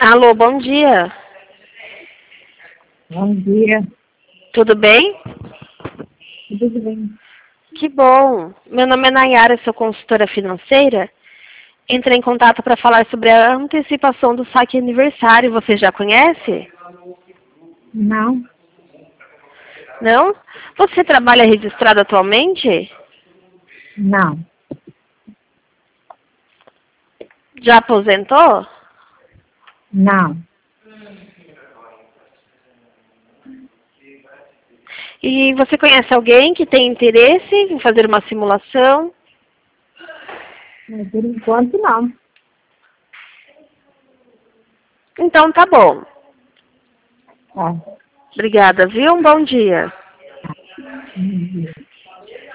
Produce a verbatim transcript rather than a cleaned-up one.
Alô, bom dia. Bom dia. Tudo bem? Tudo bem? Que bom. Meu nome é Nayara, sou consultora financeira. Entrei em contato para falar sobre a antecipação do saque aniversário. Você já conhece? Não, Não? Você trabalha registrado atualmente? não, Já aposentou? não. E você conhece alguém que tem interesse em fazer uma simulação? Mas, por enquanto, não. Então tá bom. Tá. Obrigada, viu? Um bom dia. Bom dia.